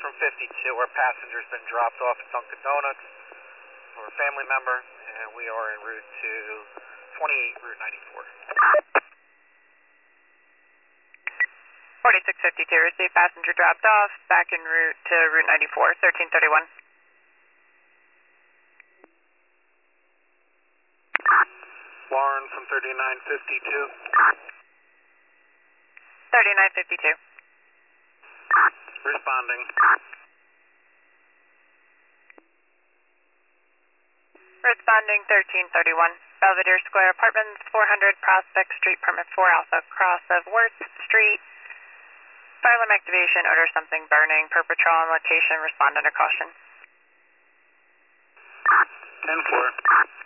from 52. Our passenger's been dropped off at Dunkin' Donuts for a family member, and we are en route to 28 Route 94. 4652, received passenger dropped off, back en route to Route 94, 1331. Lauren from 3952. 3952. Responding. Responding 1331. Belvedere Square Apartments, 400 Prospect Street, Permit 4 Alpha, cross of Worth Street. Fire alarm activation, odor something burning, per patrol on location, respond under caution. 10-4.